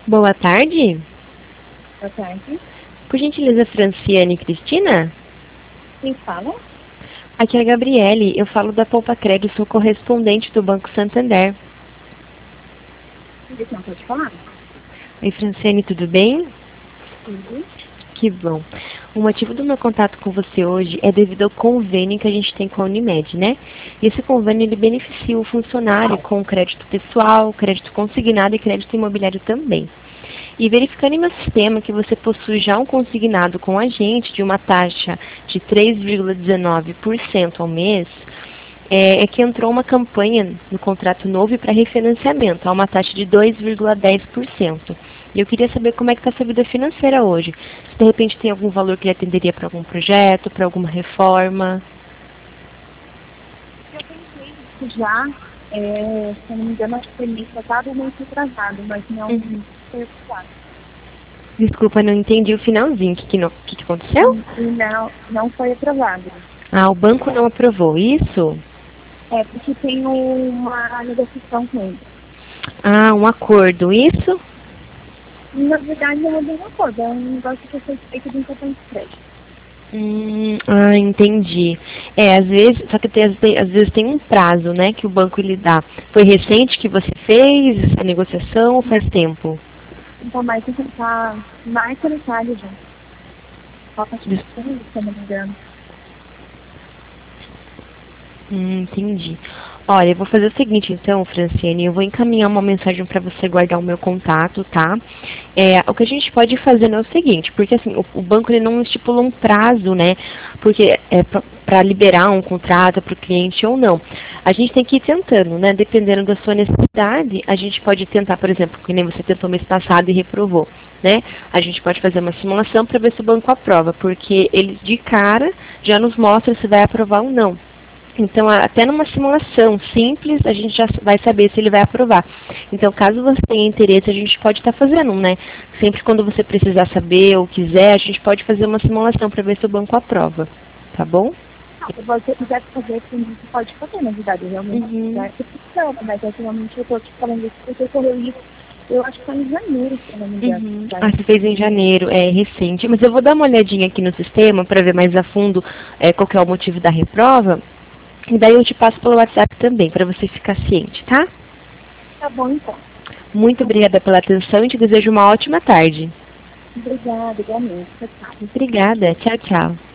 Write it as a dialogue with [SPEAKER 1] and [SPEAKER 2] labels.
[SPEAKER 1] Boa tarde.
[SPEAKER 2] Boa tarde.
[SPEAKER 1] Por gentileza, Franciane Cristina?
[SPEAKER 2] Quem fala?
[SPEAKER 1] Aqui é a Gabriele. Eu falo da Poupa Crédito, sou correspondente do Banco Santander.
[SPEAKER 2] Você não pode falar?
[SPEAKER 1] Oi, Franciane, tudo bem?
[SPEAKER 2] Tudo.
[SPEAKER 1] Que bom. O motivo do meu contato com você hoje é devido ao convênio que a gente tem com a Unimed, né? E esse convênio, ele beneficia o funcionário com crédito pessoal, crédito consignado e crédito imobiliário também. E verificando em meu sistema que você possui já um consignado com a gente de uma taxa de 3,19% ao mês, é que entrou uma campanha no contrato novo para refinanciamento, a uma taxa de 2,10%. E eu queria saber como é que está a sua vida financeira hoje. Se de repente tem algum valor que lhe atenderia para algum projeto, para alguma reforma.
[SPEAKER 2] Eu pensei isso já, se eu não me engano, acho que foi mês passado ou mês atrasado, mas não foi aprovado.
[SPEAKER 1] Desculpa, não entendi o finalzinho. O que aconteceu?
[SPEAKER 2] E não foi aprovado.
[SPEAKER 1] Ah, o banco não aprovou isso?
[SPEAKER 2] É, porque tem uma negociação com ele.
[SPEAKER 1] Ah, um acordo, isso?
[SPEAKER 2] Na verdade, não é bem um acordo, é um negócio que foi feito de um cartão de crédito.
[SPEAKER 1] Entendi. Às vezes, só que às vezes tem um prazo, né, que o banco lhe dá. Foi recente que você fez essa negociação ou faz tempo?
[SPEAKER 2] Então, mais que metade já. Só para se eu não me engano.
[SPEAKER 1] Entendi. Olha, eu vou fazer o seguinte então, Franciane, eu vou encaminhar uma mensagem para você guardar o meu contato, tá? O que a gente pode fazer é o seguinte, porque assim, o banco ele não estipula um prazo, né? Porque para liberar um contrato para o cliente ou não. A gente tem que ir tentando, né? Dependendo da sua necessidade, a gente pode tentar, por exemplo, que nem você tentou mês passado e reprovou, né? A gente pode fazer uma simulação para ver se o banco aprova, porque ele de cara já nos mostra se vai aprovar ou não. Então, até numa simulação simples, a gente já vai saber se ele vai aprovar. Então, caso você tenha interesse, a gente pode estar fazendo, né? Sempre quando você precisar saber ou quiser, a gente pode fazer uma simulação para ver se o banco aprova. Tá bom?
[SPEAKER 2] Não, se você quiser fazer, você pode fazer, na verdade. Realmente, já é funciona, mas atualmente eu estou te falando isso porque ocorreu isso. Eu acho que foi em janeiro, se eu não me engano.
[SPEAKER 1] Ah, você fez em janeiro, é recente. Mas eu vou dar uma olhadinha aqui no sistema para ver mais a fundo qual que é o motivo da reprova. E daí eu te passo pelo WhatsApp também, para você ficar ciente, tá?
[SPEAKER 2] Tá bom, então.
[SPEAKER 1] Muito obrigada pela atenção e te desejo uma ótima tarde.
[SPEAKER 2] Obrigada, igualmente. Tchau.
[SPEAKER 1] Obrigada. Tchau, tchau.